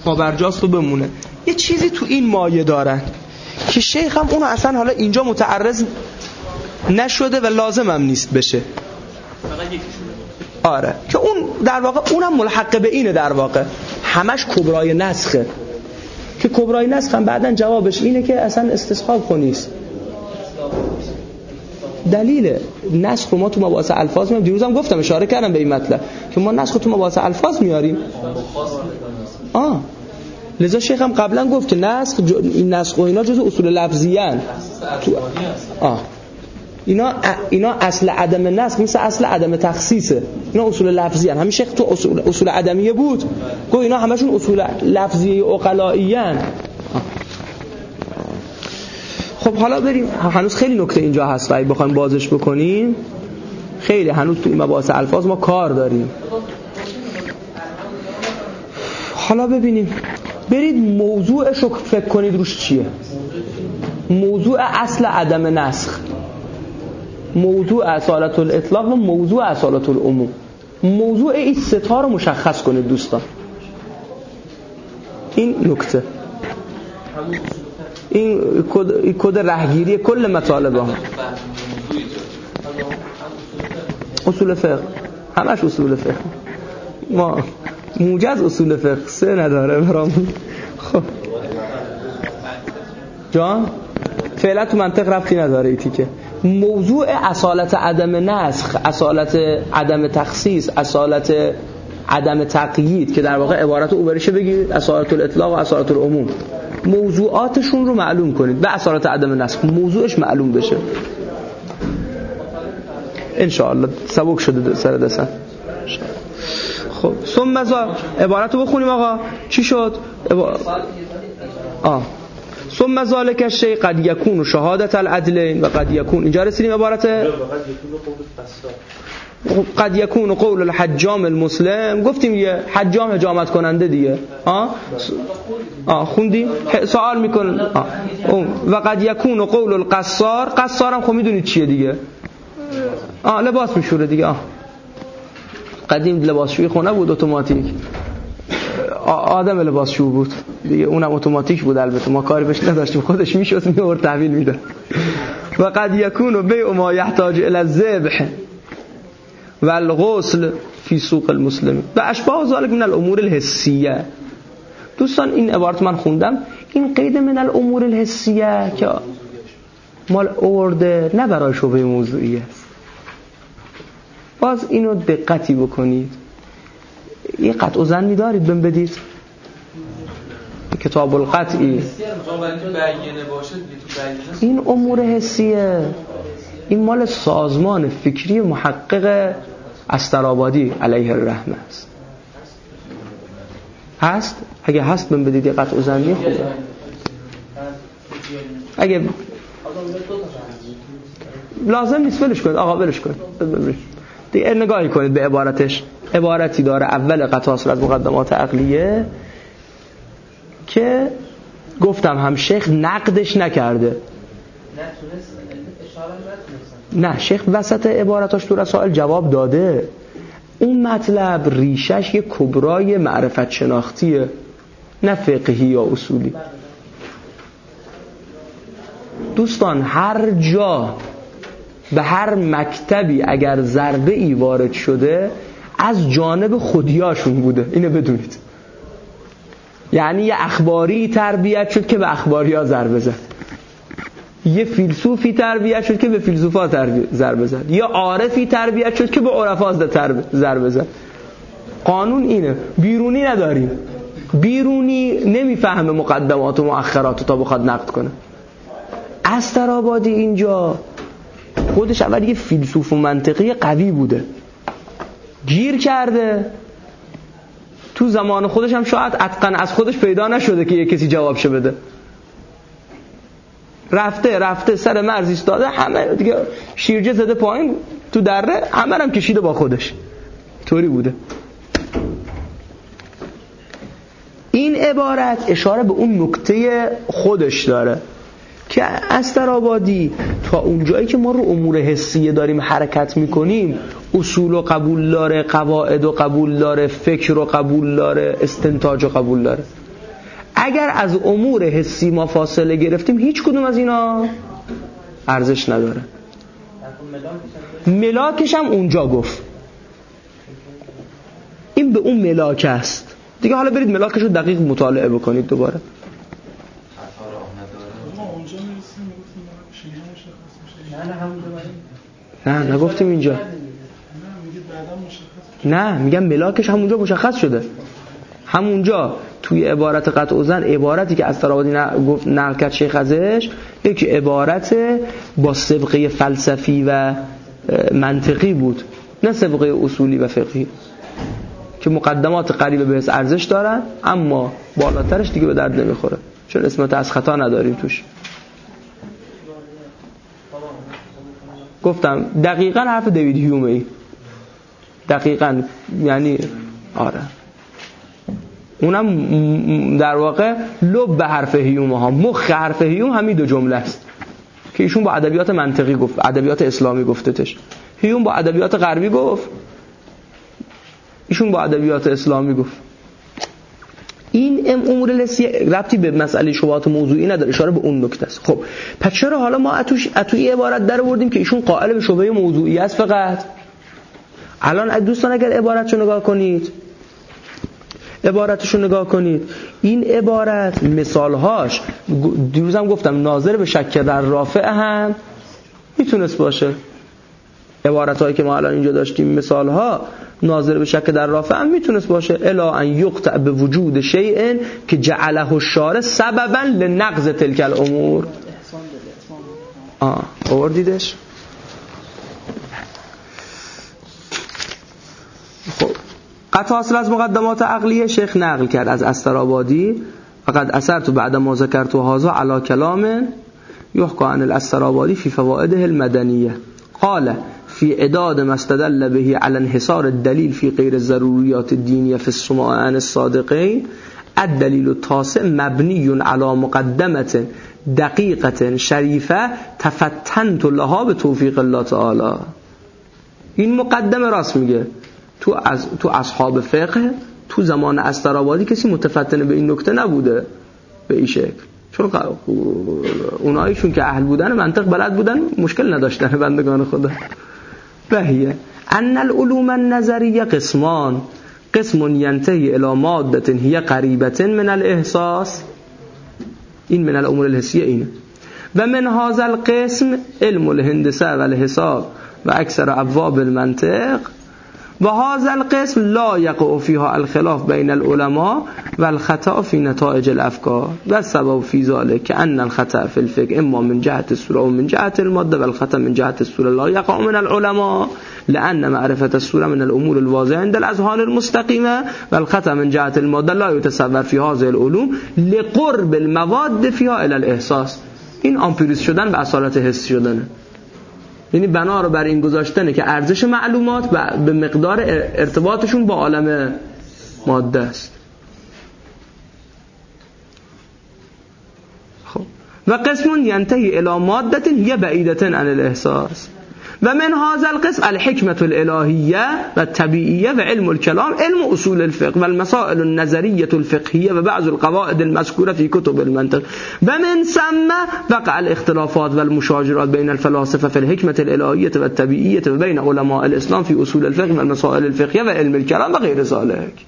پابرجاست و بمونه. یه چیزی تو این مایه دارن که شیخ هم اونو اصلا حالا اینجا متعرض نشده و لازم هم نیست بشه. آره که اون در واقع اونم ملحق به اینه، در واقع همش کبرای نسخه که کبرای نسخ هم بعدن جوابش اینه که اصلا استصحاب کنیست. دلیل نسخ رو ما تو مباحث الفاظ میاریم. دیروزم گفتم اشاره کردم به این مطلب که ما نسخ رو تو مباحث الفاظ میاریم. لذا شیخ هم قبلا گفت که نسخ این نسخ و اینا جزء اصول لفظی ان. اینا اصل عدم نسخ مثل اصل عدم تخصیصه. اینا اصول لفظی ان. همین شیخ تو اصول عدمیه بود گفت اینا همشون اصول لفظی عقلایی ان. خب حالا بریم، هنوز خیلی نکته اینجا هست و اگه بخوایم بازش بکنیم خیلی هنوز تو این مباحث الفاظ ما کار داریم. حالا ببینیم، برید موضوعش رو فکر کنید روش چیه. موضوع اصل عدم نسخ، موضوع اصالت الاطلاق و موضوع اصالت العموم. موضوع این سه تا رو مشخص کنید دوستان. این نکته، این کد رهگیری کل مطالب ها. اصول فقه همش اصول فقه، ما موجز اصول فقه سه نداره برامون. خب جان فعلا تو منطق ربطی نداره ایتی که موضوع اصالت عدم نسخ، اصالت عدم تخصیص، اصالت عدم تقیید که در واقع عبارت او بریشه بگیرید اصالت الاطلاق و اصالت العموم، موضوعاتشون رو معلوم کنید و اصالت عدم نسخ موضوعش معلوم بشه انشاءالله. سبک شده سر دستن. خب ثم عبارت رو بخونیم آقا. چی شد؟ ثم ذالک الشیء قد یکون شهادت العدلین و قد یکون، اینجا رسیدیم عبارت قد یکون قول الحجام المسلم. گفتیم یه حجام حجامت کننده دیگه. خوندیم سوال میکنن. و قد یکون قول القصار، قصار هم خب میدونید چیه دیگه. لباس میشوره دیگه. قدیم لباسشویی خونه بود اتوماتیک، آدم لباسشو بود دیگه، اونم اتوماتیک بود البته، ما کاری بهش نداشتیم، خودش میشد میورد تحویل میداد. و قد یکون بیع ما یحتاج الی الذبح و الغسل فی سوق المسلمین و اشباه ذلک من الامور الحسیه. دوستان این عبارت من خوندم، این قید من الامور الحسیه که مال آورده نه برای شبهه موضوعی است. باز اینو دقتی بکنید. یه قطع و ظنی دارید بهم بدید کتاب القطعی. این امور حسیه، این مال سازمان فکری محقق استرآبادی علیه الرحمه است. هست؟ اگه هست بهم بدید یه قطع و ظنی خوبه. اگه لازم نیست ولش کنید آقا، ولش کنید دیگه. نگاهی کنید به عبارتش. عبارتی داره اول قطع از مقدمات عقلیه که گفتم هم شیخ نقدش نکرده. نه شیخ وسط عبارتاش تو رسائل جواب داده. اون مطلب ریشش یه کبرای معرفت شناختیه، نه فقهی یا اصولی. دوستان هر جا به هر مکتبی اگر ضربه ای وارد شده از جانب خودیاشون بوده، اینو بدونید. یعنی یه اخباری تربیت شد که به اخباری ها ضربه زد، یه فیلسوفی تربیت شد که به فیلسوفا ضربه زد، یه عارفی تربیت شد که به عرفا ضربه زد. قانون اینه، بیرونی نداریم. بیرونی نمیفهمه مقدمات و مؤخرات تا بخواد نقد کنه. استرآبادی اینجا خودش اول یه فیلسوف و منطقی قوی بوده، گیر کرده تو زمان خودش هم شاید اتقن از خودش پیدا نشده که یه کسی جوابشو بده. رفته سر مرز ایستاده، همه دیگه شیرجه زده پایین تو دره، همه هم کشیده با خودش. طوری بوده. این عبارت اشاره به اون نکته خودش داره که استرآبادی تا اونجایی که ما رو امور حسیه داریم حرکت میکنیم، اصول و قبول داره، قواعد و قبول داره، فکر و قبول داره، استنتاج و قبول داره. اگر از امور حسی ما فاصله گرفتیم هیچ کدوم از اینا ارزش نداره. ملاکش هم اونجا گفت، این به اون ملاک است دیگه. حالا برید ملاکش رو دقیق مطالعه بکنید دوباره. نه نگفتیم اینجا، نه میگم ملاکش همونجا مشخص شده، همونجا توی عبارت قطع زن، عبارتی که استرابادی نقل کرد شیخ ازش، یک عبارت با سابقه فلسفی و منطقی بود، نه سابقه اصولی و فقهی، که مقدمات قریب به ارزش دارن اما بالاترش دیگه به درد نمیخوره، چون اسمت از خطا نداریم توش. گفتم دقیقاً حرف دیوید هیومه، دقیقاً، یعنی آره اونم در واقع لب به حرف هیوم ها، مخ حرف هیوم همین دو جمله است که ایشون با ادبیات منطقی گفت، ادبیات اسلامی گفتتش، هیوم با ادبیات غربی گفت، ایشون با ادبیات اسلامی گفت. این امور لسی ربطی به مسئله شبهات موضوعی نداره، اشاره به اون نکته است. خب پس چرا حالا ما اتوی عبارت در آوردیم که ایشون قائل به شبهه موضوعی است فقط؟ الان دوستان اگر عبارتشو نگاه کنید، عبارتشو نگاه کنید، این عبارت مثالهاش دیروزم گفتم ناظر به شک در رافع هم میتونست باشه. عبارتهایی که ما الان اینجا داشتیم مثالها ناظر به شک در رافع هم میتونست باشه. الا ان یقطع به وجود شیء که جعله الشارع سببا لنقض تلک الامور. آوردیدش؟ خب قطع حاصل از مقدمات عقلیه شیخ نقل کرد از استرابادی، فقط اثرت بعد ما ذکرت هذا علی کلام یحکی عن الاسترابادی فی فوائده المدنیه قال فی عداد ما استدل به علی انحصار الدلیل فی غیر الضروریات الدینیه فی السماع عن الصادقین الدلیل التاسع مبنی علی مقدمه دقیقه شریفه تفتنت لها به توفیق الله تعالی. این مقدمه راست میگه، تو اصحاب فقه تو زمان استرابادی کسی متفتن به این نکته نبوده به این شکل، چون اونایشون که اهل بودن منطق بلد بودن مشکل نداشتن بندگان خدا. بهیه ان العلوم النظریه قسمان، قسم ینتهی الی ماده هی قریبه من الاحساس، این من الامور الحسیه اینه، و من هذا القسم علم الهندسه و الحساب و اکثر ابواب المنطق، و هذا القسم لا يقع فيها الخلاف بين العلماء والخطأ في نتائج الافكار و السبب في ذلك ان الخطأ في الفقه اما من جهة الصورة و من جهة المادة والخطأ من جهة الصورة لا يقع من العلماء لأن معرفة الصورة من الأمور الواضحة عند الأذهان المستقيمة والخطأ من جهة المادة لا يتصور في هذه العلوم لقرب المواد فيها إلى الإحساس. این آمپیریست شدن به اصالت حس شدنه، یعنی بنا رو بر این گذاشتنه که ارزش معلومات به مقدار ارتباطشون با عالم ماده است. خب و قسم ینتهی الی ماده هی بعیدة عن الاحساس و من هذا القسم الحکمة الالهیه و الطبیعیه و علم الكلام علم اصول الفقه و المسائل النظریه الفقهیه و بعض القواعد المذکوره في كتب المنطق و من ثم وقع الاختلافات و المشاجرات بین الفلاسفه في الحکمة الالهیه و الطبیعیه و بین علماء الاسلام في اصول الفقه و المسائل الفقهیه و علم الكلام و غیر ذلك.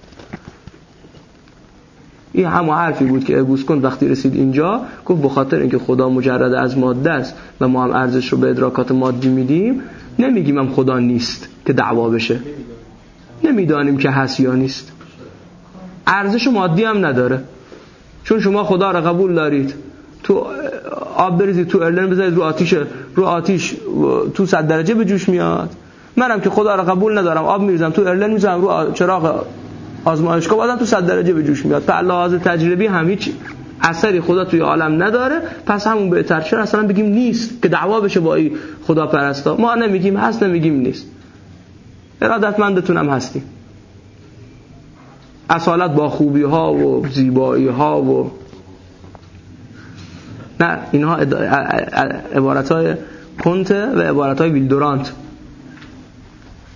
این همون حرفی بود که ابوسکند وقتی رسید اینجا گفت بخاطر اینکه خدا مجرد از ماده است و ما هم ارزش رو به ادراکات مادی میدیم، نمیگیم هم خدا نیست که دعوا بشه، نمیدانیم که هست یا نیست، ارزش مادی هم نداره، چون شما خدا رو قبول دارید تو آب بریزید تو ارلن بذارید رو آتیش تو 100 درجه به جوش میاد، منم که خدا رو قبول ندارم آب میریزم تو ارلن میذارم رو چراغ آزمایشگاه بازم تو 100 درجه به جوش میاد. به لحاظ تجربی هم هیچ اثری خدا توی عالم نداره، پس همون بهتر شد اصلا بگیم نیست که دعوا بشه با این خدا پرستا. ما نمیگیم هست نمیگیم نیست، ارادتمندتونم هستیم، اصالت با خوبی ها و زیبایی ها و نه، اینها عبارت های کنته و عبارت های ویلدورانت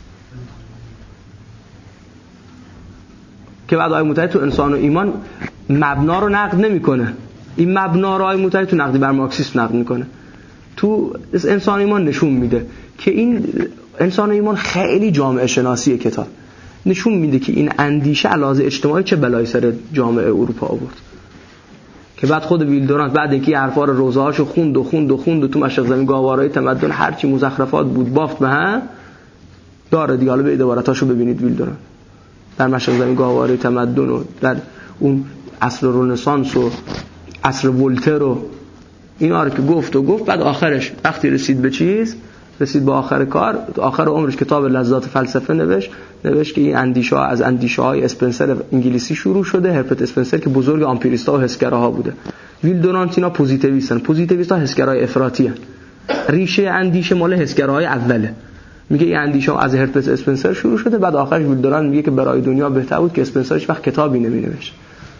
که بعد آیه متحد تو انسان و ایمان مبنا رو نقد نمیکنه. این مبنا رو آقای متحری تو نقدی بر مارکسیسم نقد میکنه. تو انسان ایمان نشون میده که این انسان ایمان خیلی جامعه شناسی کتاب نشون میده که این اندیشه علاوه اجتماعی چه بلایی سر جامعه اروپا آورد. که بعد خود ویلدورانت بعد اینکه حرفا رو روزهاشو خوند و تو مشرق زمین گاوارای تمدن هرچی مزخرفات بود بافت به هم داره دیگه. حالا به عبارتاشو ببینید ویلدورانت در مشرق زمین گاوارای تمدن و در اون عصر رنسانس و عصر ولتر و اینا رو که گفت بعد آخرش وقتی رسید به آخر کار، آخر عمرش کتاب لذات فلسفه نوشت که این اندیشه ها از اندیشه های اسپنسر انگلیسی شروع شده. هربرت اسپنسر که بزرگ آمپیریستا و حسگراها بوده. ویلدورانت اینا پوزیتیویستان حسگرای افراطی هستن. ریشه اندیشه مال حسگراهای اوله. میگه این اندیشه ها از هربرت اسپنسر شروع شده، بعد آخرش ویلدورانت میگه که برای دنیا بهتر بود که اسپنسر هیچ وقت کتابی نمینوشت.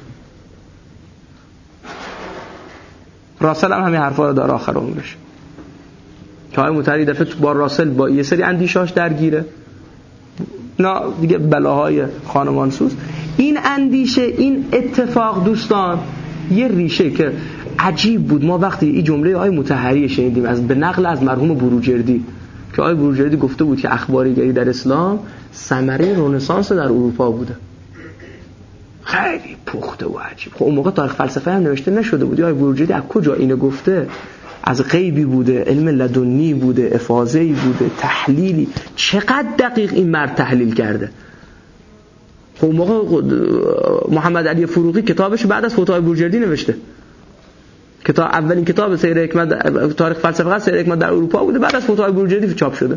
راسل هم همین حرفا رو داره آخر عمرش. که های متحری دفعه تو با راسل با یه سری اندیشاش درگیره، نه دیگه بلاهای خانمانسوز. این اندیشه، این اتفاق دوستان یه ریشه که عجیب بود. ما وقتی این جمله های متحری شنیدیم به نقل از مرحوم بروجردی که آقای بروجردی گفته بود که اخباریگری در اسلام ثمره رنسانس در اروپا بوده. خیلی پخته و عجیب. خب اون موقع تاریخ فلسفه هم نوشته نشده بود. آقای بروجردی از کجا اینو گفته؟ از غیبی بوده، علم لدنی بوده، افاضه‌ای بوده، تحلیلی. چقدر دقیق این مرد تحلیل کرده. خب اون موقع محمد علی فروغی کتابش بعد از فوت آقای بروجردی نوشته. کتاب اولین کتاب سیر حکمت تاریخ فلسفه سیر حکمت در اروپا بوده، بعد از فوت آقای بروجردی چاپ شده.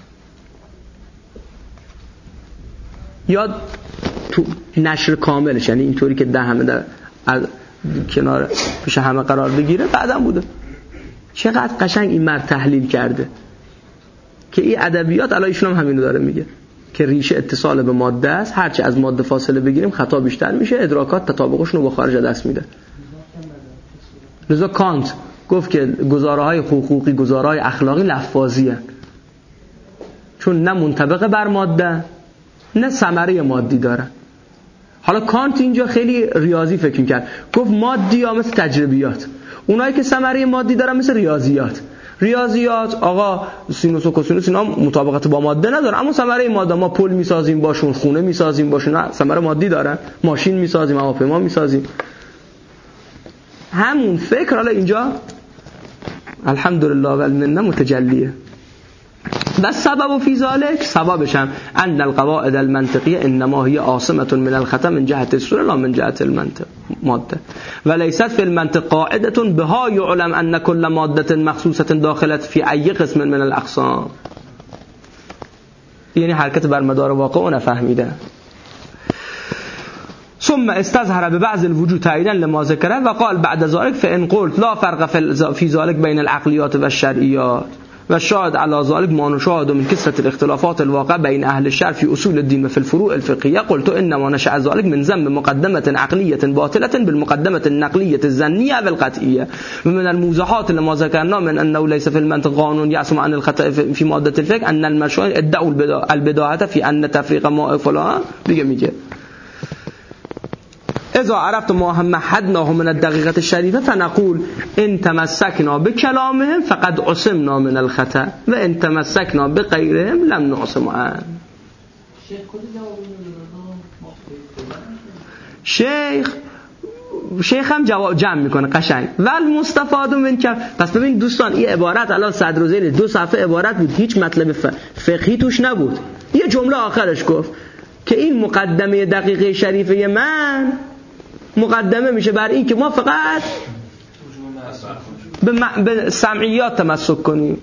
یا تو نشر کاملش، یعنی اینطوری که ده همه در کنار پیش همه قرار بگیره، بعدم بوده. چقدر قشنگ این مرد تحلیل کرده که این ادبیات الان ایشون هم همینو داره میگه که ریشه اتصال به ماده است. هرچی از ماده فاصله بگیریم خطا بیشتر میشه، ادراکات تطابقشون رو با خارج دست میده. لذا کانت گفت که گزاره‌های حقوقی گزاره‌های اخلاقی لفاظی هستند، چون نه منطبق بر ماده نه ثمره مادی دارن. حالا کانت اینجا خیلی ریاضی فکر می‌کرد، گفت مادی ها مثل تجربیات، اونایی که ثمره مادی دارن مثل ریاضیات آقا سینوس و کوسینوس اینا مطابقت با ماده ندارن، اما ثمره ماده ما پل میسازیم باشون، خونه میسازیم باشون، نه ثمره مادی دارن، ماشین میسازیم، هواپیما میسازیم. همون فکر حالا اینجا الحمدلله و المنه متجلیه. و سبب فی ذلک، سببش هم ان القواعد المنطقیه انما هي عاصمه من الخطا من جهه الصوره لا من جهه المنطق ماده و لیست فی المنطق قاعده بها يعلم ان كل ماده مخصوصه داخله فی ای قسم من الاقسام. یعنی حرکت بر مدار واقع اون فهمیده. ثم استظهر ببعض الوجود تاییدا لما ذکره و قال بعد ذلك فان قلت لا فرق في ذلك بين العقليات والشرعيات و شاهد على ذلك ما نشاهد من كثرة الاختلافات الواقع بين أهل الشرع في أصول الدين وفي الفروع الفقهية قلت إنما نشأ ذلك من ذم مقدمة عقلية باطلة بالمقدمة النقلية الظنية والقطعية ومن الموضحات لما ذكرنا من أنه ليس في المنطق قانون يعصم عن الخطأ في مادة الفقه أن المشايخ ادعوا البداهة في أن تفريق ما فلان میگه اذا عرفت ما هم محدناه من الدقيقة الشريفة فنقول ان تمسكنا بكلامهم فقد عصمنا من الخطأ و ان تمسكنا بغيرهم لم نعصم عنه. شیخ هم جواب جمع میکنه قشنگ ول مستفاد من که. پس ببین دوستان این عبارت الان صدر و زیر 2 صفحه عبارت بود، هیچ مطلب فقهی توش نبود. یه جمله آخرش گفت که این مقدمه دقیقه شریفه من مقدمه میشه بر این که ما فقط به سمعیات تمسک کنیم.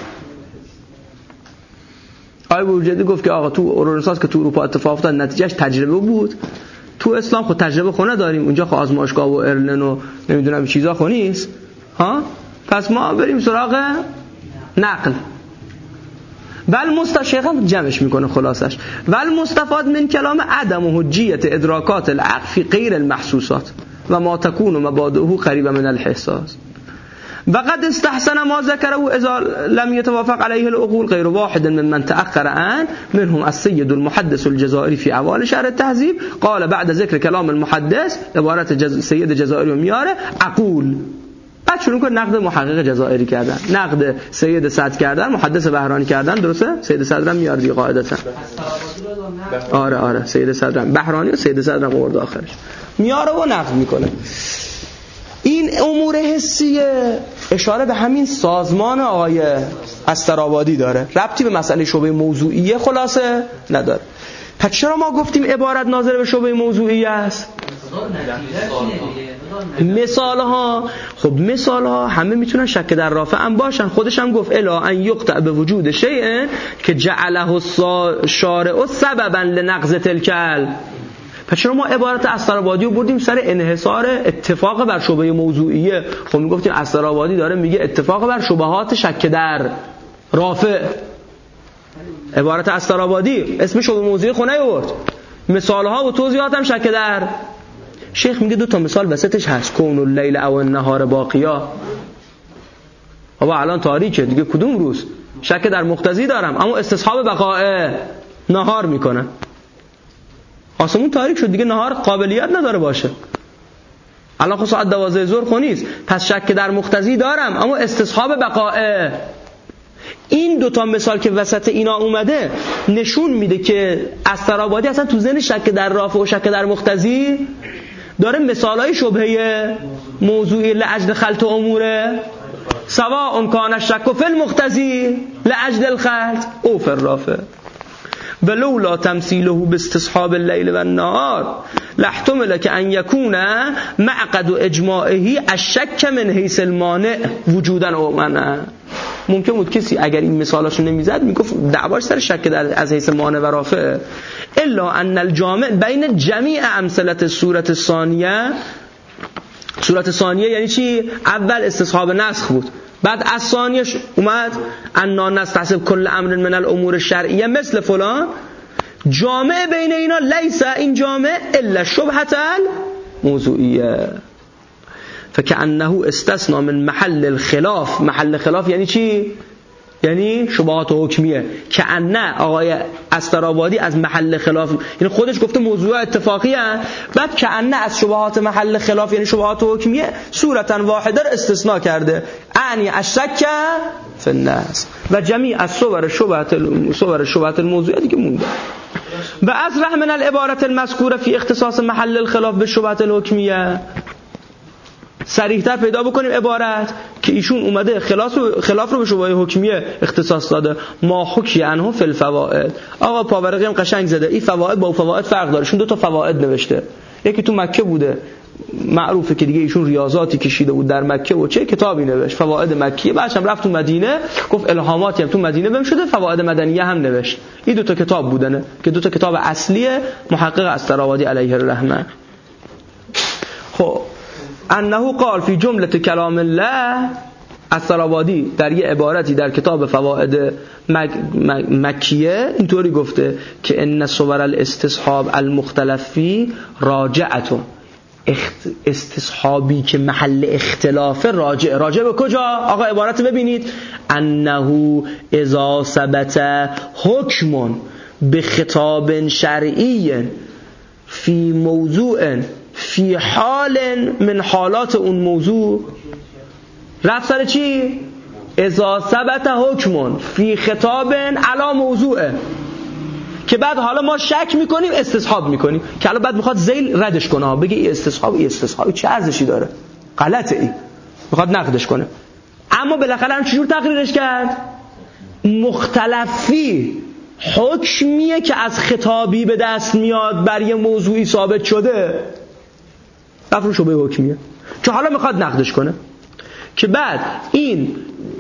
آقای بروجردی گفت که آقا تو رنسانس که تو اروپا اتفاق افتاد نتیجهش تجربه بود، تو اسلام خود تجربه خونه داریم، اونجا خود آزمایشگاه و ارلن و نمیدونم چیزا خو نیست ها، پس ما بریم سراغ نقل. ول مستشیخم جمعش میکنه خلاصش ول مستفاد من کلام عدم حجیت ادراکات العقل فی غیر المحسوسات و ما تکون مبادئه قریبه من الحساس و قد استحسن ما ذكره اذا لم يتوافق عليه العقول غير واحد من تأخر عن منهم السيد المحدث الجزائری في اول شرح التهذیب قال بعد ذکر کلام المحدث عبارت سید جزائری رو میاره عقول. بعد شروع کنه نقد محقق جزائری کردن، نقد سید صدر کردن، محدث بهرانی کردن. درسته؟ سید صدر هم میاره دیگه قاعدتا. آره سید صدر بهرانی و سید صدر هم آورد آخرش میاره و نقد میکنه. این امور حسیه اشاره به همین سازمان آقای استرآبادی داره، ربطی به مسئله شبهه موضوعیه خلاصه نداره. پس چرا ما گفتیم عبارت ناظر به شبهه موضوعیه است؟ مثال ها همه میتونن شک در رافع هم باشن. خودش هم گفت الا ان یقطع به وجود شیء که جعله الشارع سببا لنقض تلکل. پس چرا ما عبارت استرآبادی رو بردیم سر انحصار اتفاق بر شبهه موضوعیه؟ خب میگفتیم استرآبادی داره میگه اتفاق بر شبهات شک در رافع. عبارت استرآبادی اسم شبهه موضوعی خونه آورد، مثالها و توضیحات هم شک در. شیخ میگه 2 تا مثال وسطش هست، کون اللیل او النهار باقیا. بابا الان تاریکه دیگه، کدوم روز؟ شک در مقتضی دارم اما استصحاب بقاء نهار میکنه. آسمون تاریک شد دیگه، نهار قابلیت نداره باشه. الان خب ساعت 12 ظهر خونیست، پس شک در مقتضی دارم اما استصحاب بقاء. این 2 تا مثال که وسط اینا اومده نشون میده که استرآبادی اصلا تو ذهن شک در رافع و شک در مقتضی داره مثالای شبهه موضوعی لاجل خلط اموره سواء کان الشک فی المقتضی لاجل الخلط او فی الرافع ولولا تمثيله باستصحاب الليل والنهار لاحتمل که ان يكون معقد اجماعه الشك من حيث المانع وجودا او منع. ممکن بود کسی اگر این مثالاشو نمیزد میگفت دعواش سر شک در از حیث مانع و رافع. الا ان الجامع بین جمیع امثله الصورت الثانیه. صورت ثانیه یعنی چی؟ اول استصحاب نسخ بود، بعد از ثانیش اومد انا نستحسب کل امر من الامور الشرعیه مثل فلان. جامع بین اینا لیس این جامع الا شبهه الموضوعیه فکأنه استثناء من محل الخلاف. محل خلاف یعنی چی؟ یعنی شبهات حکمیه. کأنه آقای استرآبادی از محل خلاف، یعنی خودش گفته موضوع اتفاقی هست، بعد کأنه از شبهات محل خلاف یعنی شبهات حکمیه صورتا واحده رو استثناء کرده، اعنی الشک فی الناس و جمیع از صور شبهات الموضوعیه دیگه مونده. و اصرح من العبارة المذکوره فی اختصاص محل الخلاف به شبهات الحکمیه. صریح‌تر پیدا بکنیم عبارت که ایشون اومده خلاف رو به شبهه حکمیه اختصاص داده. ما حکی عنه فی الفوائد. آقا پاورقی هم قشنگ زده، این فواید با فواید فرق داره. ایشون 2 تا فواید نوشته، یکی تو مکه بوده معروفه که دیگه ایشون ریاضاتی کشیده بود در مکه و چه کتابی نوشت فواید مکیه، بعدش هم رفت تو مدینه گفت الهاماتی هم تو مدینه بهم شده، فواید مدنیه هم نوشت. این 2 تا کتاب بودنه که 2 تا کتاب اصلی محقق استرآبادی علیه الرحمه. خب انه قال فی جمله کلام الله، استرآبادی در یه عبارتی در کتاب فواید مکیه اینطوری گفته که ان صور الاستصحاب المختلفی راجعتون. استصحابی که محل اختلاف راجع به کجا؟ آقا عبارت ببینید، انه اذا ثبت حکم بخطاب شرعی فی موضوع فی حال من حالات اون موضوع. رفت سر چی؟ اذا ثبت حکم فی خطاب علی موضوعه، که بعد حالا ما شک میکنیم استصحاب میکنیم که حالا بعد میخواد ذیل ردش کنه، بگه این استصحابی چه ارزشی داره، غلطه، این میخواد نقدش کنه. اما بالاخره هم چجور تقریرش کرد؟ مختلفی حکمیه که از خطابی به دست میاد بر یه موضوعی ثابت شده، رفت رو شبهه حکمیه که حالا میخواد نقدش کنه، که بعد این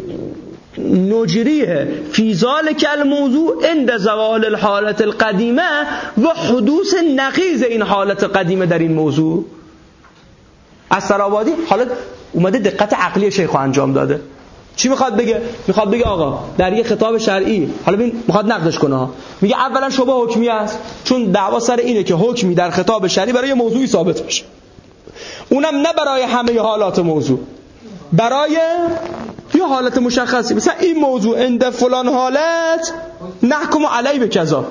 نجریه فی ذالک الموضوع عند زوال الحالت القدیمه و حدوث نقیض این حالت قدیمه در این موضوع. استرآبادی حالا اومده دقت عقلی شیخو انجام داده. چی میخواد بگه؟ میخواد بگه آقا در یه خطاب شرعی، حالا ببین میخواد نقدش کنه ها، میگه اولا شبهه حکمی است، چون دعوا سر اینه که حکمی در خطاب شرعی برای موضوعی ثابت بشه، اونم نه برای همه حالات موضوع. برای یه حالت مشخصی، مثلا این موضوع عند فلان حالت نحکم علی به کذا.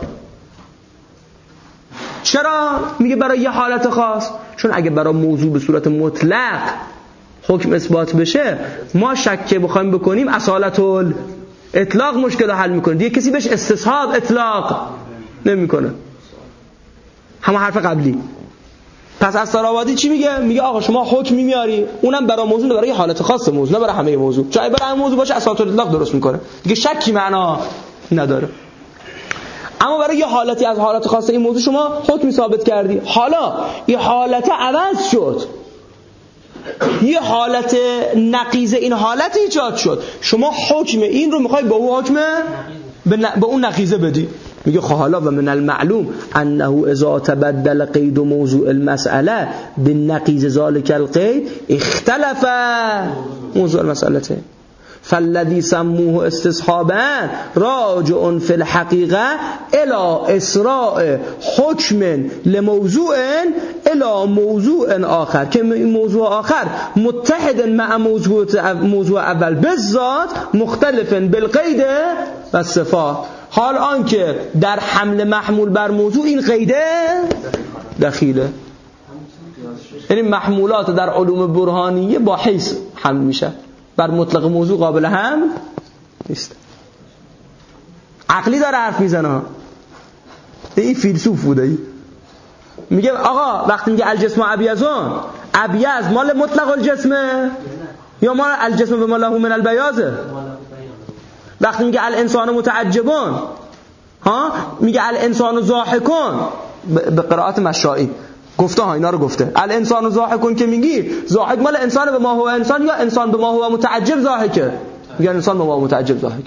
چرا میگه برای یه حالت خاص؟ چون اگه برای موضوع به صورت مطلق حکم اثبات بشه، ما شک بخوایم بکنیم اصالت اطلاق مشکل رو حل میکنه دیگه، کسی بهش استصحاب اطلاق نمیکنه. همه حرف قبلی. پس استرآبادی چی میگه؟ میگه آقا شما حکمی میاری، اونم برای موضوع، برای یه حالت خاص موضوع، نه برای همه موضوع. چون برای همه موضوع باشه اصالت اطلاق درست میکنه دیگه، شکی معنا نداره. اما برای یه حالتی از حالات خاص این موضوع شما حکمی ثابت کردی، حالا این حالت عوض شد، یه حالت نقیض این حالت ایجاد شد، شما حکم این رو میخوای با اون حکم به اون نقیضه بدی. میگه حالا و من المعلوم انه اذا تبدل قید موضوع المساله بالنقیض ذلك القید اختلف موضوع المساله، فالذي سموه استصحابا راجع في الحقيقه الى اسراء حكم لموضوع الى موضوع آخر، که این موضوع آخر متحد مع موضوع اول بالذات مختلف بالقید و صفات. حال آنکه در حمل محمول بر موضوع این قیده دخیله، یعنی محمولات در علوم برهانیه با حیث حمل میشه، بر مطلق موضوع قابل هم نیست. عقلی داره حرف میزنه، این فیلسوف بوده. میگه آقا وقتی میگه الجسم ابیضون، ابیض مال مطلق الجسمه یا مال الجسم به ماله من البیاضه؟ وقتی میگه الانسان متعجبون، ها میگه الانسان ضاحکون، به قرائت مشائی گفته ها، اینا رو گفته. الانسان ضاحکون که میگی ضاحک مال انسان به ما هو انسان یا انسان به ما هو متعجب ضاحکه؟ میگه انسان به ما هو متعجب ضاحکه.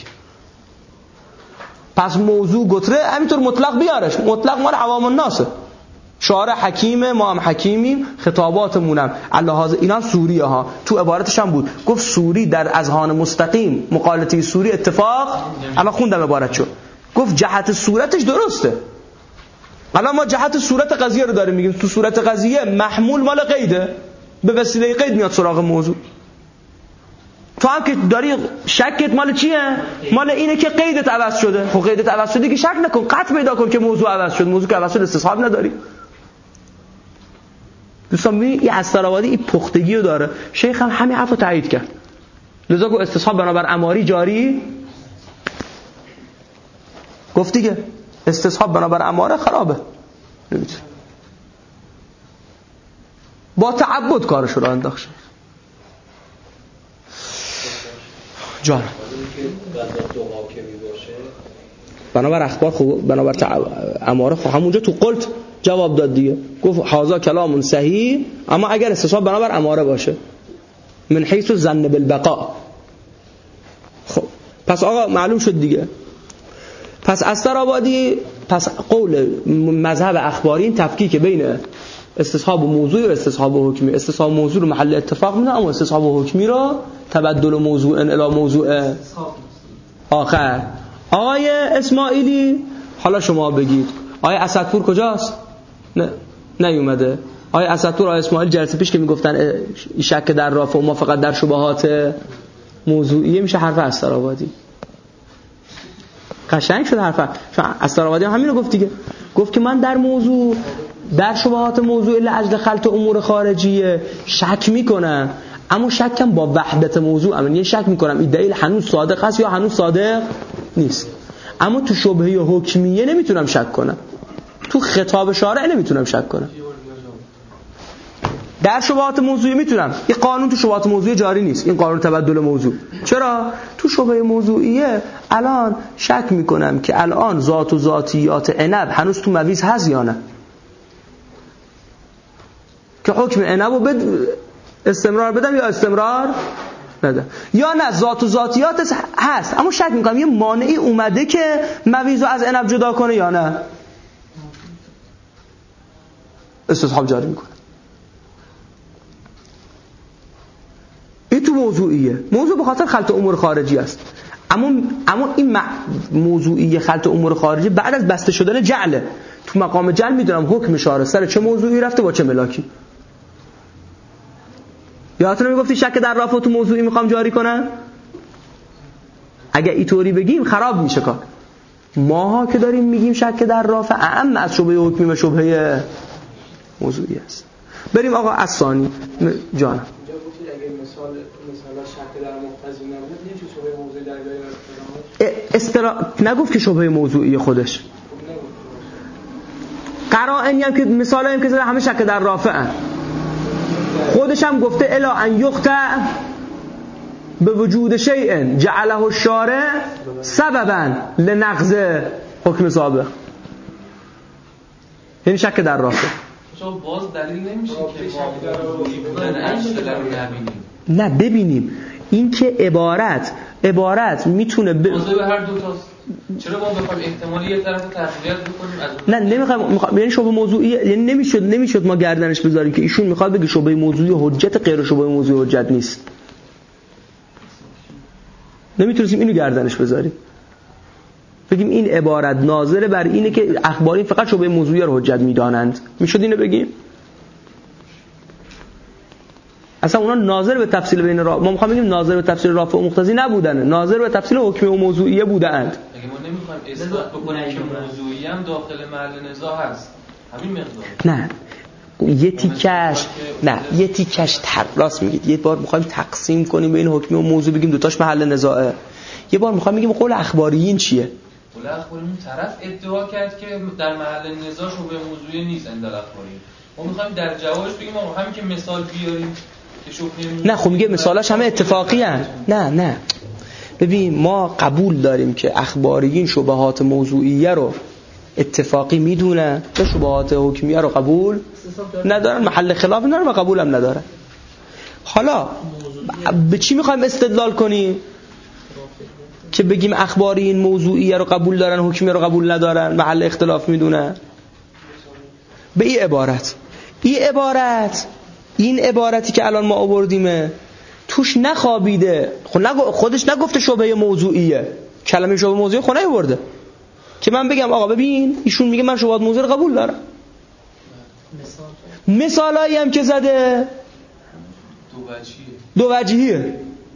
پس موضوع گتره همینطور مطلق بیارش، مطلق مال عوام الناسه. شارع حکیمه، ما هم حکیمیم، خطاباتمونم اللحاظ اینا هم سوریه ها. تو عبارتش هم بود گفت سوری در اذهان مستقیم مقالطه سوری اتفاق، اما خوندم عبارتشو، گفت جهت صورتش درسته. الان ما جهت صورت قضیه رو داریم میگیم، تو صورت قضیه محمول مال قیده، به وسیله قید میاد سراغ موضوع. تو هم که داری شکت مال چیه؟ مال اینه که قیدت عوض شده. خب قیدت عوض شده که شک نکن، قطع پیدا کن که موضوع عوض شد. موضوع که عوض شد استصحاب نداری. دوستان ببینید این استرآبادی این پختگی رو داره. شیخ هم همین حرفو تایید کرد. لذا گفت استصحاب بنابر اماری جاری، گفت دیگه استصحاب بنابر اماره خرابه، نمیتونه. با تعبد کارش رو انداخت. جان بنابر اخبار خوب، بنابر اماره خوب، همونجا تو قلت جواب داد دیگه، گفت هذا کلام صحیح، اما اگر استصحاب بنابر اماره باشه من حیث الظن بالبقاء. خب پس آقا معلوم شد دیگه. پس استرآبادی، پس قول مذهب اخباری این تفکیک بین استصحاب موضوعی و استصحاب حکمی. استصحاب موضوع رو محل اتفاق میدن، اما استصحاب حکمی رو تبدل موضوع الی موضوع آخر. آقای اسماعیلی حالا شما بگید آقای اسدپور کجاست؟ نه نیومده. آقای اسدپور، آقای اسماعیل جلسه پیش که میگفتن شک در رافع و ما فقط در شبهات موضوعیه، میشه حرف استرآبادی. قشنگ شد حرف. چون استرآبادی هم همین رو گفت دیگه، گفت که من در موضوع، در شبهات موضوع لاجل خلط امور خارجیه شک میکنم، اما شکم با وحدت موضوع، یعنی شک میکنم این دلیل هنوز صادق است یا هنوز صادق نیست. اما تو شبهه حکمیه نمیتونم شک کنم، تو خطاب شارع نمیتونم شک کنم. در شبهات موضوعی میتونم. این قانون تو شبهات موضوعی جاری نیست، این قانون تبدل موضوع. چرا؟ تو شبهه موضوعیه الان شک میکنم که الان ذات و ذاتیات عنب هنوز تو مویز هست یا نه، که حکم عنب رو استمرار بدم یا استمرار ندم، یا نه ذات و ذاتیات هست اما شک میکنم یه مانعی اومده که مویز رو از عنب جدا کنه یا نه، استصحاب جاری میکنه. این تو موضوعیه. موضوع به خاطر خلط امور خارجی است، اما این موضوعیه خلط امور خارجی بعد از بسته شدن جعله. تو مقام جعل میدونم حکم شارع سر چه موضوعی رفته با چه ملاکی. یادتونه میگفتی شک در رافع تو موضوعی میخوام جاری کنم؟ اگه اینطوری بگیم خراب میشه کار. ماها که داریم میگیم شک در رافع اعم از شبهه حکمی و شبهه موضوعی است. بریم آقا الثانی جانم. اگه مثال شک در مقتضی نبود نمیشه شبهه موضوعی در جای نگفت که شبهه موضوعی خودش. قرائنی هم که مثالی هم که زده همه شک در رافعن. خودش هم گفته الا ان یقطع به وجود شیء جعله الشارع سببا لنقض حکم سابق. یعنی شک در رافع. شما باز دلیل نمیشه که موضوعی بودن اشکال رو نبینیم. نه ببینیم این که عبارت میتونه موضوع به هر دو تاست. چرا ما بخوایم احتمالی یه طرف تقویت بکنیم از نه نمیخوام یعنی شبهه موضوعی یعنی نمیشد ما گردنش بذاریم که ایشون میخواد بگه شبهه موضوعی حجت غیر شبهه موضوعی حجت نیست. نمیتونیم اینو گردنش بذاریم. بگیم این عبارت ناظر بر اینه که اخبارین فقط شبهه موضوعی رو حجت میدانند. میشد اینو بگیم؟ اصلا اونا ناظر به تفصیل بین ما میخوام بگیم ناظر به تفصیل رافع و مقتضی نبودن، ناظر به تفصیل حکمی و موضوعیه بودند. اگه ما نمیخوایم اثبات بکنیم که موضوعی هم داخل محل نزاع هست همین مقدار. نه یه تیکش راست میگید. یه بار میخوایم تقسیم کنیم بین حکمی و موضوع بگیم دوتاش محل نزاعه. یه بار میخوایم بگیم قول اخباریین چیه. قول اخباریین طرف ادعا کرد که در محل نزاع شبهه موضوعی نیست عند الاخباریین. ما میخوایم در جوابش بگیم آقا همین که مثال بیاریم که شبهه نه خب میگه مثالاش همه اتفاقی هن. نه ببین ما قبول داریم که اخباریین شبهات موضوعیه رو اتفاقی میدونن و شبهات حکمیه رو قبول ندارن، محل خلاف ندارن و قبول هم ندارن. حالا به چی میخوایم استدلال کنیم که بگیم اخباریین موضوعیه رو قبول دارن حکمیه رو قبول ندارن محل اختلاف میدونن؟ به این عبارتی که الان ما آوردیمه توش نخوابیده. خودش نگفته شبهه موضوعیه، کلمه شبهه موضوعی خود نیاورده که من بگم آقا ببین ایشون میگه من شبهات موضوعی رو قبول دارم. مثالایی هم که زده دو وجهیه.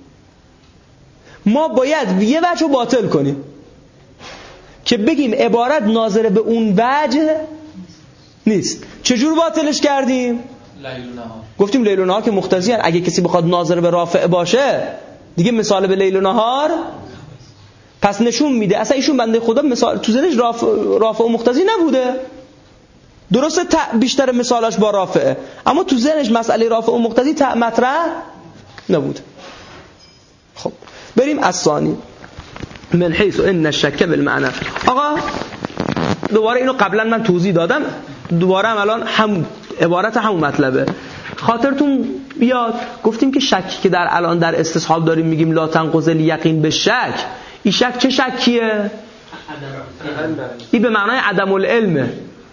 ما باید یه وجه رو باطل کنیم که بگیم عبارت ناظر به اون وجه نیست. چجور باطلش کردیم؟ گفتیم لیل و نهار که مقتضی هست. اگه کسی بخواد ناظر به رافع باشه دیگه مثال به لیل و نهار پس نشون میده اصلا ایشون بنده خدا مثال تو ذهنش رافع و مقتضی نبوده. درسته بیشتر مثالاش با رافعه اما تو ذهنش مسئله رافع و مقتضی مطرح نبود. خب بریم الثانی من حیث ان الشک بالمعنى. آقا دوباره اینو قبلا من توضیح دادم، دوباره هم الان هم عبارت همون مطلبه. خاطرتون بیاد گفتیم که شکی که در الان در استصحاب داریم میگیم لا تنقض الیقین به شک. این شک چه شکیه؟ این به معنای عدم العلمه،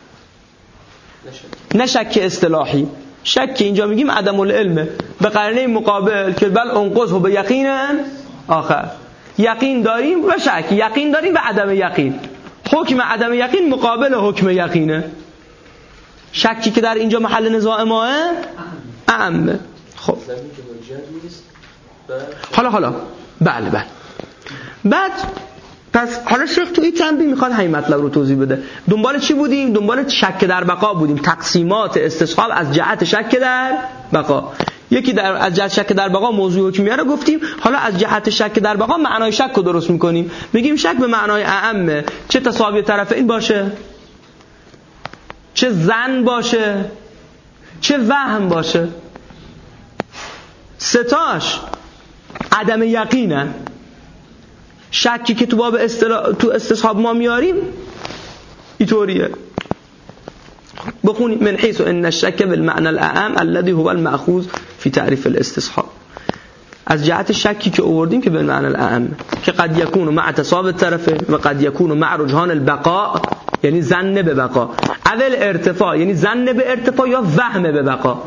نه شک اصطلاحی. شک اینجا میگیم عدم العلمه به قرینه مقابل که بل انقضه به یقین آخر. یقین داریم و شک، یقین داریم و عدم یقین. حکم عدم یقین مقابل حکم یقینه. شکی که در اینجا محل نزاع ماه اعمه. خب حالا بله بعد پس حالا شیخ تو این تنبیه میخواد همین مطلب رو توضیح بده. دنبال چی بودیم؟ دنبال شک در بقا بودیم. تقسیمات استصحاب از جهت شک در بقا. یکی از جهت شک در بقا موضوع حکمیه رو گفتیم. حالا از جهت شک در بقا معنای شک رو درست میکنیم. میگیم شک به معنای اعمه، چه تساوی طرفین باشه، چه ظن باشه، چه وهم باشه، ستاش عدم یقینه. شکی که تو باب تو استصحاب ما میاریم اینطوریه. بخونیم من حيث ان الشك بالمعنى الاعم الذي هو المأخوذ في تعريف الاستصحاب. از جهت شکی که آوردیم که بالمعنى الاعم که قد يكون مع تصاب الطرفين و قد يكون مع رجحان البقاء یعنی ظن به بقا، اول ارتفاع یعنی ظن به ارتفاع یا وهم به بقا.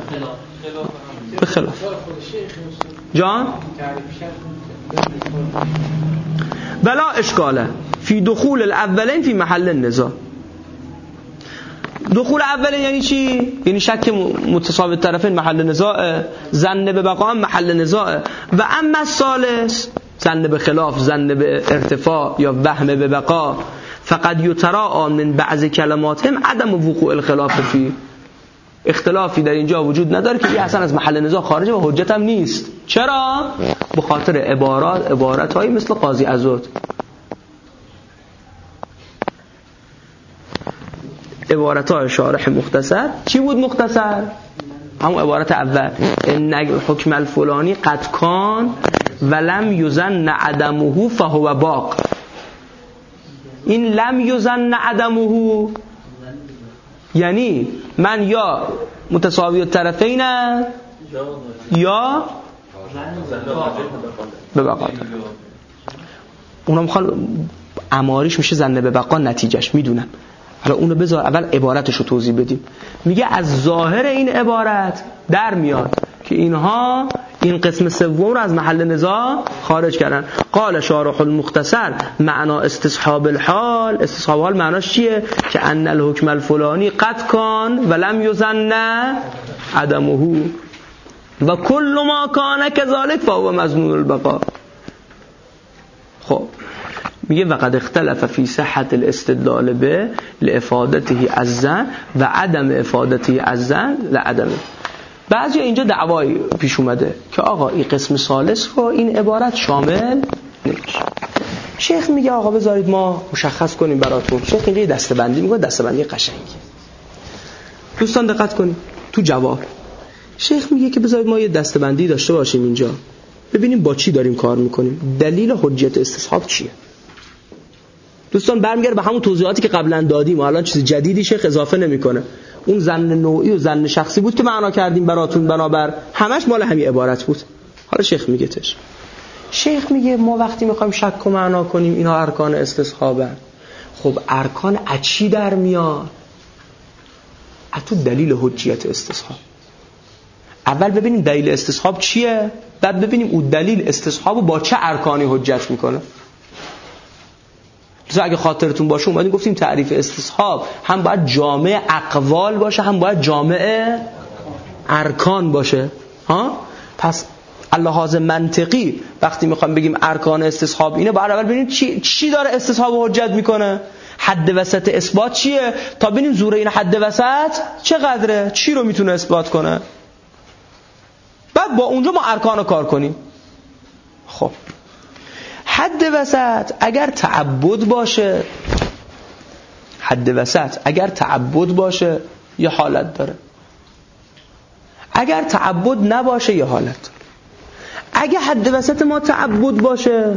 بخلاف جان بلا اشکاله فی دخول الاولین فی محل النزاع. دخول اول یعنی چی؟ یعنی شک متساوی الطرفین محل نزاع، ظن به بقا هم محل نزاع. و اما الثالث ظن به خلاف، ظن به ارتفاع یا وهم به بقا، فقد یتراء من بعض کلماتهم عدم وقوع الخلاف فی، اختلافی در اینجا وجود نداره که این اصلا از محل نزاع خارجه و حجت هم نیست. چرا؟ به خاطر عبارت هایی مثل قاضی عزوت. عبارت های شارح مختصر چی بود مختصر؟ همون عبارت اول، ان حکم الفلانی قد کان ولم یظن عدمه فهو باق. این لم یظن عدمه یعنی من یا متساوی الطرفینم یا به بقا. اونا میخوان اماریش میشه ظن به بقا نتیجهش، میدونم. حالا اونو بذار اول عبارتشو توضیح بدیم. میگه از ظاهر این عبارت در میاد که اینها این قسم سوم رو از محل نزاع خارج کردن. قال شارح المختصر معنا استصحاب الحال، استصحاب الحال معناش چیه؟ که ان الحکم الفلانی قد کان ولم یظن عدمه و کل ما کان كذلك فهو مظنون البقاء. خب میگه وقد اختلف فی صحت الاستدلال به لافادته الظن و عدم افادته الظن لعدمه. بعضی اینجا دعوایی پیش اومده که آقا این قسم ثالث رو این عبارت شامل نمیشه. شیخ میگه آقا بذارید ما مشخص کنیم براتون. شیخ اینجا دسته‌بندی میگه، دسته‌بندی قشنگی. دوستان دقت کنید تو جواب شیخ میگه که بذارید ما یه دسته‌بندی داشته باشیم اینجا، ببینیم با چی داریم کار میکنیم، دلیل حجیت استصحاب چیه. دوستان برمیگرده به همون توضیحاتی که قبلا دادیم و الان چیز جدیدی شیخ اضافه نمیکنه. اون ظن نوعی و ظن شخصی بود که معنا کردیم براتون، بنابر همش مال همین عبارت بود. حالا شیخ میگه شیخ میگه ما وقتی میخوایم شک و معنا کنیم اینا ارکان استصحابن. خب ارکان از چی در میاد؟ از تو دلیل حجیت استصحاب. اول ببینیم دلیل استصحاب چیه، بعد ببینیم اون دلیل استصحابو با چه ارکانی حجت میکنه. اگه خاطرتون باشه اومدیم گفتیم تعریف استصحاب هم باید جامع اقوال باشه هم باید جامع ارکان باشه. پس اللحاظ منطقی وقتی میخوایم بگیم ارکان استصحاب اینه، باید اول ببینیم چی داره استصحاب حجت میکنه، حد وسط اثبات چیه، تا ببینیم زور این حد وسط چقدره، چی رو میتونه اثبات کنه، بعد با اونجا ما ارکان رو کار کنیم. خب حد وسط اگر تعبد باشه، حد وسط اگر تعبد باشه یه حالت داره، اگر تعبد نباشه یه حالت داره. اگه حد وسط ما تعبد باشه،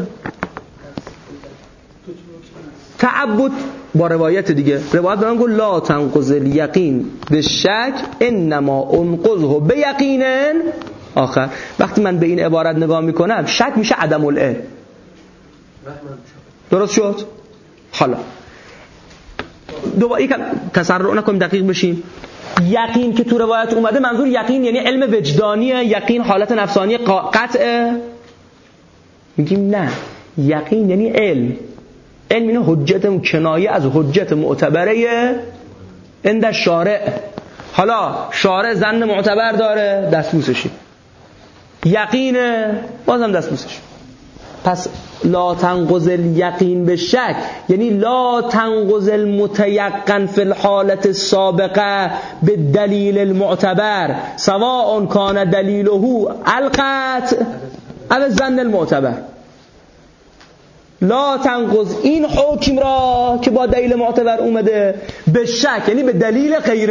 تعبد با روایت دیگه، روایت دارن گفت لا تنقض الیقین بالشک انما انقضه بیقین آخر. وقتی من به این عبارت نگاه میکنم شک میشه عدم العلم. درست شد؟ حالا دوباره یکم تسرع نکنیم، دقیق بشیم. یقین که تو روایت اومده منظور یقین یعنی علم وجدانیه، یقین حالت نفسانی قطعه؟ میگیم نه، یقین یعنی علم. علم اینه حجت کنایه از حجت معتبره عند شارع. حالا شارع ظن معتبر داره دستبوسشی، یقینه بازم دستبوسشی. پس لا تنقض الیقین به شک یعنی لا تنقض المتیقن فی الحالت السابقه به دلیل المعتبر سواء کان دلیله القطع او ظن المعتبر. لا تنقض این حکم را که با دلیل معتبر اومده به شک یعنی به دلیل غیر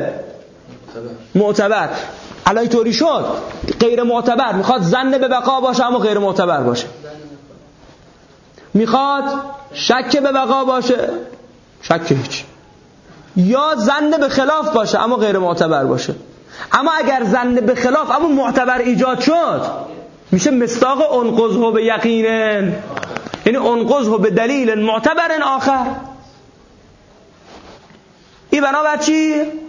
معتبر. الان طوری شد غیر معتبر میخواد ظن به بقا باشه اما غیر معتبر باشه، میخواد شک به بقا باشه شک هیچ، یا ظن به خلاف باشه اما غیر معتبر باشه. اما اگر ظن به خلاف اما معتبر ایجاد شد میشه مصداق انقضه به یقین، یعنی انقضه به دلیل معتبر آخر. این بنابر چی؟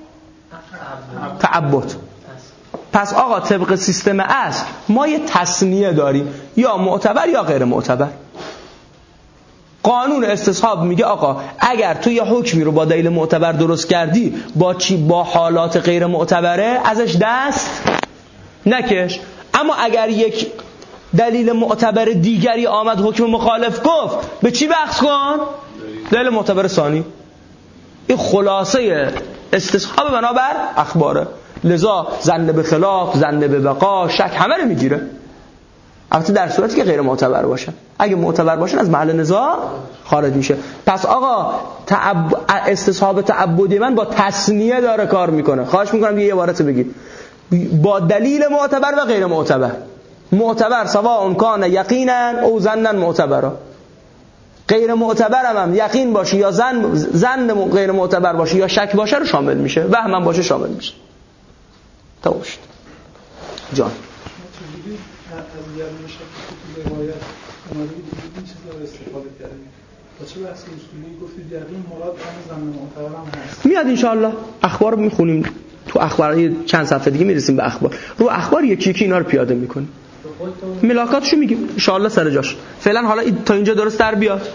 تعبد. پس آقا طبق سیستم اصل ما یه تصنیه داریم، یا معتبر یا غیر معتبر. قانون استصحاب میگه آقا اگر تو یه حکمی رو با دلیل معتبر درست کردی با حالات غیر معتبره ازش دست نکش. اما اگر یک دلیل معتبر دیگری آمد حکم مخالف گفت به چی بحث کن؟ دلیل معتبر ثانی. این خلاصه استصحاب بنابر اخباره. لذا ظن به خلاف، ظن به بقا، شک همه رو میگیره، البته در صورتی که غیر معتبر باشن. اگه معتبر باشن از محل نزاع خارج میشه. پس آقا استصحاب تعبدی من با تثنیه داره کار میکنه. خواهش میکنم یه عبارت بگید با دلیل معتبر و غیر معتبر. معتبر سواء کان یقینا او ظنا معتبرا، غیر معتبر هم یقین باشه یا ظن غیر معتبر باشه یا شک باشه رو شامل میشه، وهم هم باشه شامل میشه. تمام شد. جان از یعنی شکل تو روایت اومده این چیزا رو استفاده کردیم. با چه بحث اصولی گفتید یقین مراد هم ظن معتبر هم هست. میاد ان شاء الله اخبار رو میخونیم تو اخبار چند صفحه دیگه میرسیم به اخبار. رو اخبار یکی یکی اینا رو پیاده میکنیم. ملاکاتشو میگیم ان شاء الله سر جاش. فعلا حالا تا اینجا درست در بیاد.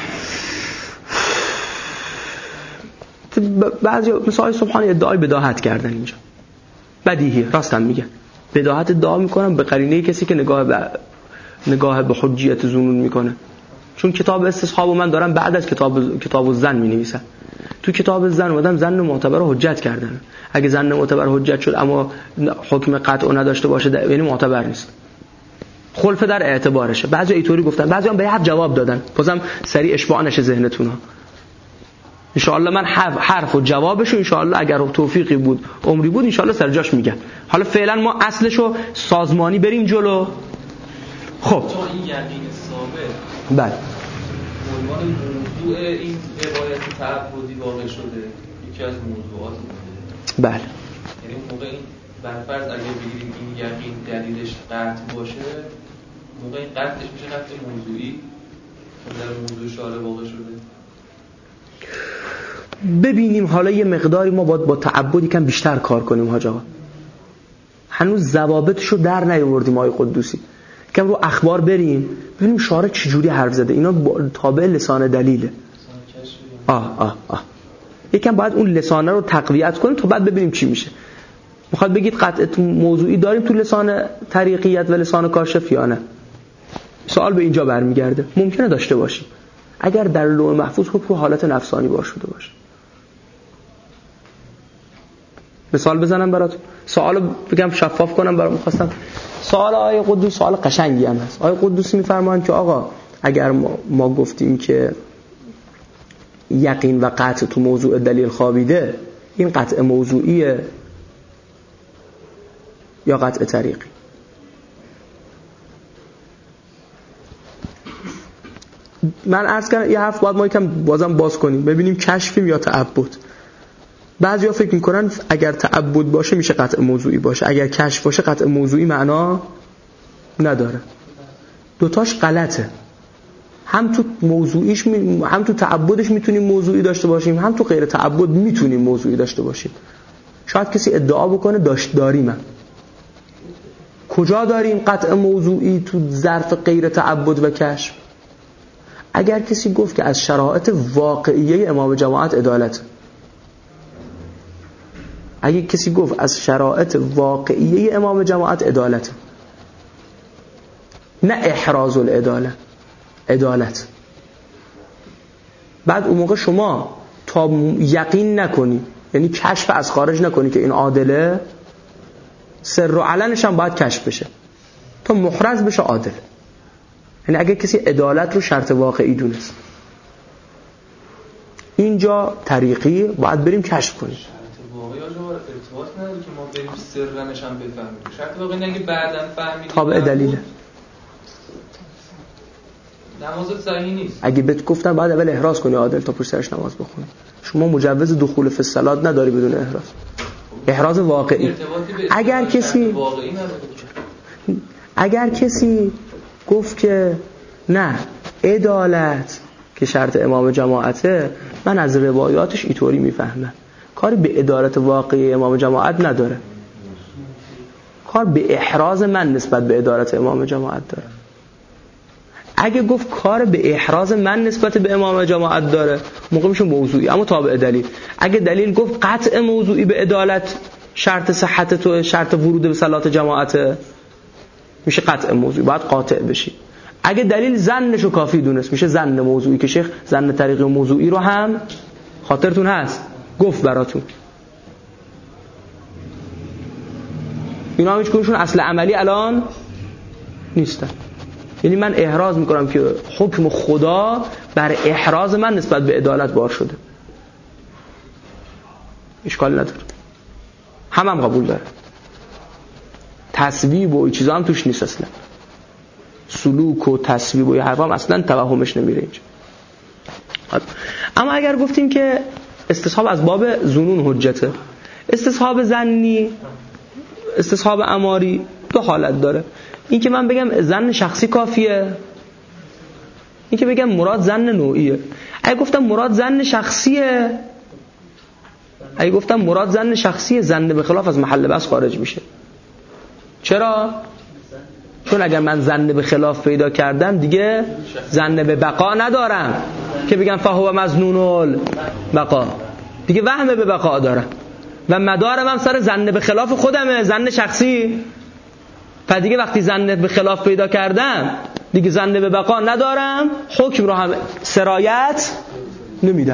بعضی مثلا سبحان ادعای بداهت کردن اینجا بدیهیه، راستم میگن بداهت ادعا میکنم به قرینه کسی که نگاه به حجیت ظنون میکنه. چون کتاب استصحاب من دارم بعد از کتاب الظن مینویسم. تو کتاب الظن اومدم ظن معتبر رو حجت کردن. اگه ظن معتبر حجت شد اما حکم قطع نداشته باشه یعنی معتبر نیست، خلف در اعتبارشه. بعضی اینطوری گفتن، بعضی هم به حرف جواب دادن. بازم سریع اشباع نشه ذهنتون. ان شاء الله من حرف و جوابشو ان شاء الله اگر توفیقی بود عمری بود ان شاء الله سر جاش میگم. حالا فعلا ما اصلشو سازمانی بریم جلو. خب چون این یقین ثابت بله عنوان موضوع این روایت تعبدی واقع شده یکی از موضوعات بوده. بله یعنی موقع این برفرض اگه بگیریم این یقین دلیلش قطع باشه موقع این قطعش میشه قطع موضوعی چون در موضوع شارع واقع شده. ببینیم حالا یه مقداری ما باید با تعبدی کم بیشتر کار کنیم حاج آقا. هنوز ضوابطشو در نیاوردیم آقای قدوسی. کم رو اخبار بریم ببینیم شارع چجوری حرف زده. اینا تابع لسان دلیله. یکم باید اون لسانه رو تقویت کنیم تا بعد ببینیم چی میشه. میخواد بگید قطع موضوعی داریم تو لسان طریقیت و لسان کاشف یا نه؟ سوال به اینجا برمیگرده. ممکنه داشته باشیم اگر در لوح محفوظ حکم رو حالت نفسانی باشده باشه. مثال بزنم براتون، سوالو بگم شفاف کنم برام. خواستم سوال آقای قدوس سوال قشنگی هم هست. آقای قدوسی میفرمایند که آقا اگر ما گفتیم که یقین و قطع تو موضوع دلیل خوابیده، این قطع موضوعیه یا قطع طریقی؟ من عرض کردم یه حرف باید ما یکم بازم باز کنیم ببینیم کشفیم یا تعبد. بعضیا فکر میکنن اگر تعبد باشه میشه قطع موضوعی باشه، اگر کشف باشه قطع موضوعی معنا نداره. دوتاش غلطه. هم تو موضوعیش هم تو تعبدش میتونیم موضوعی داشته باشیم، هم تو غیر تعبد میتونیم موضوعی داشته باشیم. شاید کسی ادعا بکنه داریم. کجا داریم قطع موضوعی تو ظرف غیر تعبد و کشف؟ اگر کسی گفت که از شرایط واقعیه امام جماعت عدالت، اگر کسی گفت از شرایط واقعیه امام جماعت عدالت، نه احراز العدالت، عدالت، بعد اون موقع شما تا یقین نکنی، یعنی کشف از خارج نکنی که این عادله، سر و علنش هم باید کشف بشه تا محرز بشه عادل. یعنی اگه کسی عدالت رو شرط واقعی دونست، اینجا طریقی باید بریم کشف کنیم. شرط واقعی ارتباط نداره که ما بریم سرنش هم بفهمیم. شرط واقعی اگه بعداً فهمیدیم تابع دلیله. نمازت صحیح نیست. اگه بهت گفتن بعد اول احراز کنی عادل تا پشت سرش نماز بخونی. شما مجوز دخول فی الصلاه نداری بدون احراز. احراز واقعی. اگر کسی گفت که نه عدالت که شرط امام جماعته، من از روایاتش اینطوری میفهمم، کاری به عدالت واقعی امام جماعت نداره، کار به احراز من نسبت به عدالت امام جماعت داره. اگه گفت کار به احراز من نسبت به امام جماعت داره موقع میشه موضوعی، اما تابع دلیل. اگه دلیل گفت قطع موضوعی به عدالت شرط صحت تو، شرط ورود به صلات جماعت، میشه قطع موضوعی، باید قاطع بشی. اگه دلیل ظنشو کافی دونست میشه ظن موضوعی، که شیخ ظن طریق موضوعی رو هم خاطرتون هست گفت براتون. اینا هیچ کدومشون اصل عملی الان نیستن. یعنی من احراز میکنم که حکم خدا بر احراز من نسبت به عدالت بار شده، اشکال نداره، هم قبول داره. تصویب و چیزا هم توش نیست اصلا. سلوک و تصویب و حرفا هم اصلا توهمش نمیره اینجا. اما اگر گفتیم که استصحاب از باب ظنون حجته، استصحاب ظنی، استصحاب اماری دو حالت داره. این که من بگم ظن شخصی کافیه، این که بگم مراد ظن نوعیه. اگه گفتم مراد ظن شخصیه، ظن به خلاف از محل بحث خارج میشه. چرا؟ چون اگر من ظن به خلاف پیدا کردم دیگه ظن به بقا ندارم که بگم فهو مظنون البقا، دیگه وهم به بقا دارم و مدارم هم سر ظن به خلاف خودمه، ظن شخصی. پس دیگه وقتی ظن به خلاف پیدا کردم دیگه ظن به بقا ندارم، حکم رو هم سرایت نمیدم.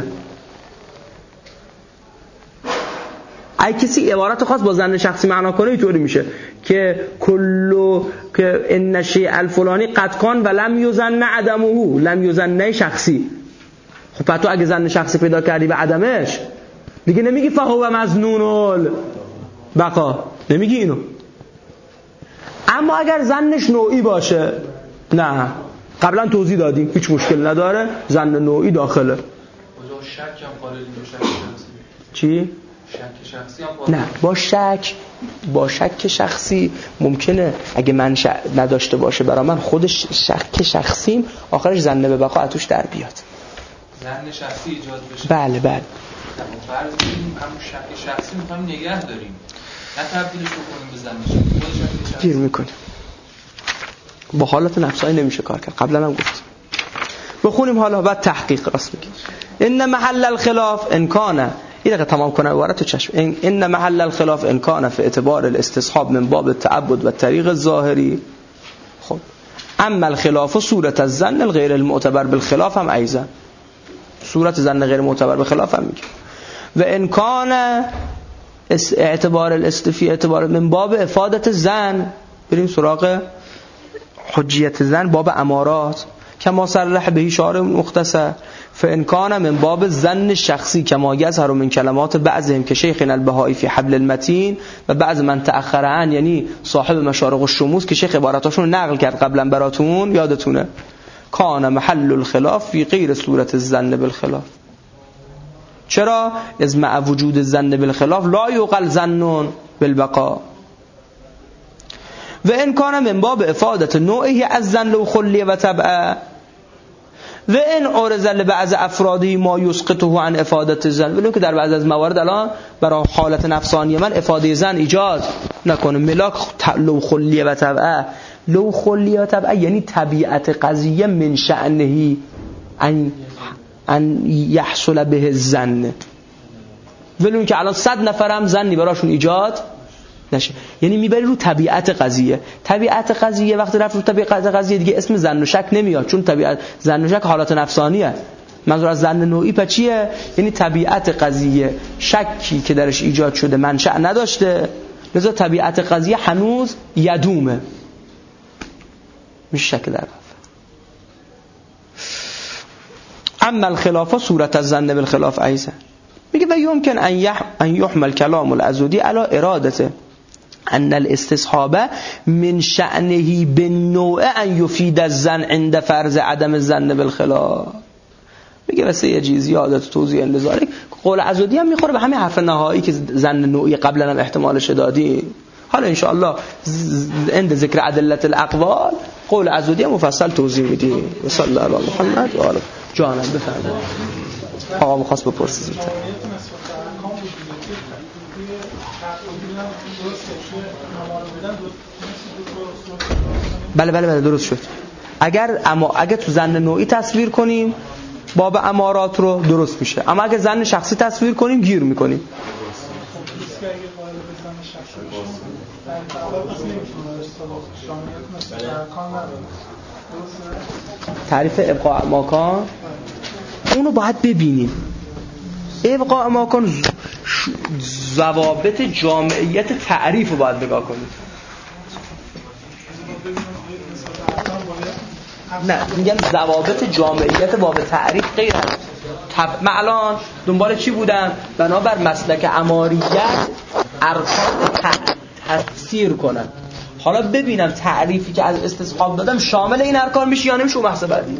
اگه کسی عبارت خاص با ظن شخصی معنا کنه اینطوری میشه که که ان شیء الفلانی قد کان و لم یظن عدمه، لم یظن شخصی. خب پس تو اگه ظن شخصی پیدا کردی به عدمش دیگه نمیگی فهو مظنون البقا، نمیگی اینو. اما اگر ظنش نوعی باشه، نه قبلا توضیح دادیم هیچ مشکل نداره، ظن نوعی داخله. شک هم خارج میشه. شک شخصی چی؟ شک شخصی هم نه، با شک شخصی ممکنه اگه من نداشته باشه برای من خودش شک شخصیم آخرش ظن به بقا توش در بیاد، ظن شخصی ایجاد بشه. بله فرض کنیم همون شک شخصی میخوایم نگه داریم، نه تبدیلش بکنیم به ظن شخصی. گیر میکنیم با حالت نفسایی نمیشه کار کرد. قبلا هم گفتیم بخونیم حالا بعد تحقیق راست میگیم. ان محل الخلاف ان کان، این دقیقه تمام کنه عبارت چشم. ان محل الخلاف ان کان فی اعتبار الاستصحاب من باب التعبد و الطریق الظاهری. خب اما الخلاف و صورت الظن الغیر المعتبر بالخلاف هم ایضا، صورت ظن غیر معتبر بالخلاف هم میگه. و ان کان اعتبار الاستفی اعتبار من باب افادت الظن، بریم سراغ حجیت ظن باب امارات کما صرح به شارح مختصر. فان کان من باب ظن شخصی کما یظهر من کلمات بعضهم که شیخنا البهایی فی حبل المتین و بعض من تأخر عن، یعنی صاحب مشارق الشموس که شیخ عباراتاشون نقل کرد قبلا براتون یادتونه. کان محل الخلاف فی غیر صورت الظن بالخلاف. چرا؟ از مع وجود الظن بالخلاف لا یقل ظن بالبقاء. و ان کان من باب افادت نوعی از ظن و خلیه و تبعه و ان عرض لبعض افرادی ما یسقطه عن افادت الظن، ولی که در بعض از موارد الان برای حالت نفسانی من افاده ظن ایجاد نکنه. ملاک لو خلیه و تبعه، لو خلیه و تبعه یعنی طبیعت قضیه من شأنه ان یحصل به الظن، ولی که الان 100 نفرم ظنی براشون ایجاد نشه. یعنی میبری رو طبیعت قضیه. طبیعت قضیه وقتی رفت رو طبیعت قضیه دیگه اسم ظن و شک نمیاد، چون طبیعت ظن و شک حالت نفسانیه. منظور از ظن نوعی پس چیه؟ یعنی طبیعت قضیه شکی که درش ایجاد شده منشأ نداشته، لذا طبیعت قضیه هنوز یدومه، میشه شک در رفت. اما الخلاف صورت الظن بالخلاف ایضا، میگه و یمکن ان یحمل کلام العزودی علی ارادته ان الاستصحاب من شأنه بالنوع ان یفید الظن عند فرض عدم الظن بالخلاف. میگه واسه یه چیز یادت توضیح لذالک قول عزودی هم میخوره به همین حرف نهایی که ظن نوعی قبلا هم احتمالش دادیم. حالا ان شاء الله عند ذکر ادله الاقوال قول عزودی هم مفصل توضیح میدیم. صلی الله علی محمد و آله. جانم بفرمایید. آقا می‌خواست بپرسید. بله درست شد. اگر تو زن نوعی تصویر کنیم باب امارات رو درست میشه، اما اگه زن شخصی تصویر کنیم گیر میکنیم. تعریف ابقاء ماکان اونو باید ببینیم. ابقاء ماکان ضوابط جامعیت تعریف رو باید نگاه کنیم. نه میگم ضوابط جامعیت باب تعریف غیر است. من الان دنبال چی بودم؟ بنابر مسلک عماریت ارکان تفسیر کنم. حالا ببینم تعریفی که از استصحاب دادم شامل این ارکان میشه یا نمیشه. بحث بعدی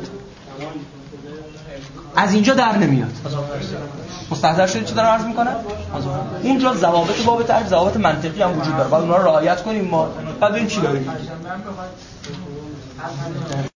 از اینجا در نمیاد. مستحضر شدید چی دارم عرض میکنم؟ اونجا ضوابط باب تعریف ضوابط منطقی هم وجود داره، باید اونها رو رعایت کنیم ما، بعد ببینیم چی داریم.